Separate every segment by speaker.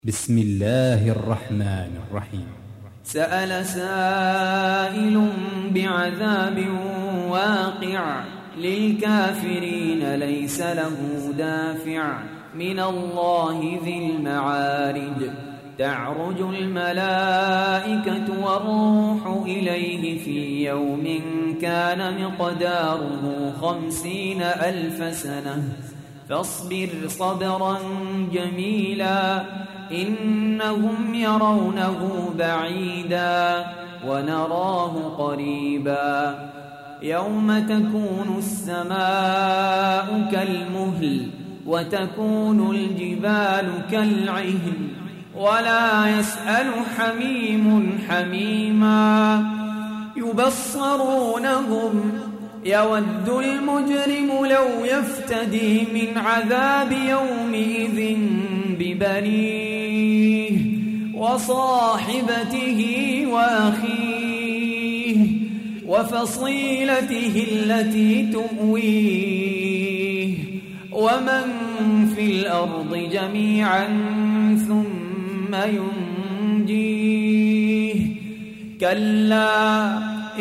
Speaker 1: بسم الله الرحمن الرحيم.
Speaker 2: سأل سائل بعذاب واقع للكافرين ليس له دافع من الله ذي المعارج تعرج الملائكة والروح إليه في يوم كان مقداره 50,000 سنة فاصبر صبرا جميلا إنهم يرونه بعيدا ونراه قريبا يوم تكون السماء كالمهل وتكون الجبال كالعهن ولا يسأل حميم حميما يبصرونهم يود المجرم لو يفتدي من عذاب يومئذ ببنيه وصاحبته وأخيه وفصيلته التي تؤويه ومن في الأرض جميعا ثم ينجيه كلا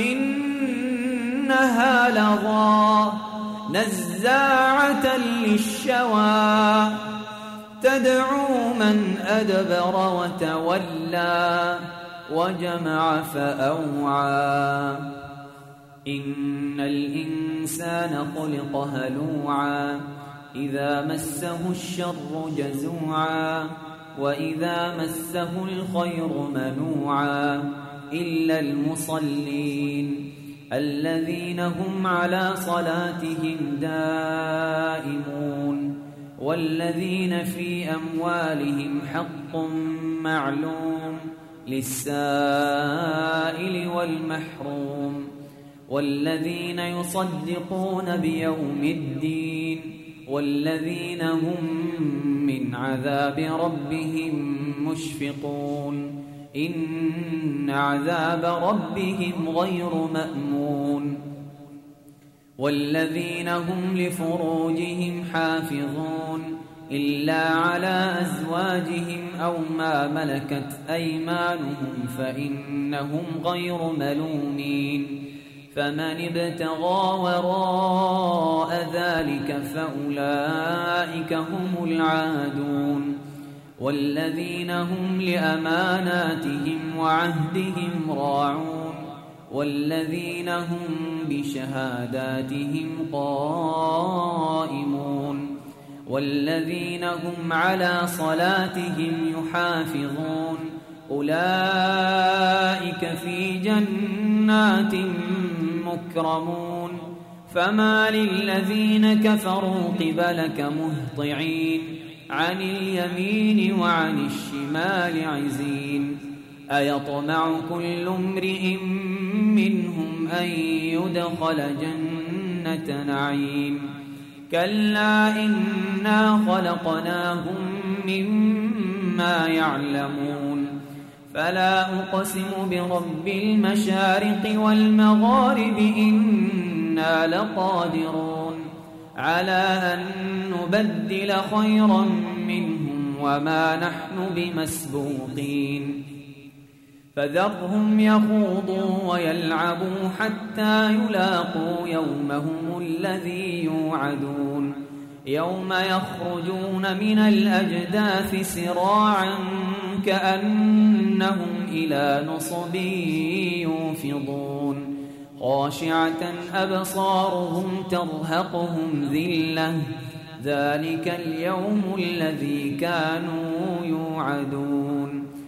Speaker 2: إنها لظى نزاعة للشوى تدعو من أدبر وتولى وجمع فأوعى إن الإنسان خلق هلوعا إذا مسه الشر جزوعا وإذا مسه الخير منوعا إلا المصلين الذين هم على صلاتهم دائمون والذين في أموالهم حق معلوم للسائل والمحروم والذين يصدقون بيوم الدين والذين هم من عذاب ربهم مشفقون إن عذاب ربهم غير مأمون والذين هم لفروجهم حافظون إلا على أزواجهم أو ما ملكت أيمانهم فإنهم غير ملومين فمن ابتغى وراء ذلك فأولئك هم العادون والذين هم لأماناتهم وعهدهم راعون والذين هم بشهاداتهم قائمون والذين هم على صلاتهم يحافظون أولئك في جنات مكرمون فما للذين كفروا قبلك مهطعين عن اليمين وعن الشمال عزين أيطمع كل امرئ منهم أن يدخل جنة نعيم كلا إنا خلقناهم مما يعلمون فلا أقسم برب المشارق والمغارب إنا لقادرون على أن نبدل خيرا منهم وما نحن بمسبوقين فذرهم يخوضوا ويلعبوا حتى يلاقوا يومهم الذي يوعدون يوم يخرجون من الأجداث سراعا كأنهم إلى نصب يوفضون خاشعة أبصارهم ترهقهم ذلة ذلك اليوم الذي كانوا يوعدون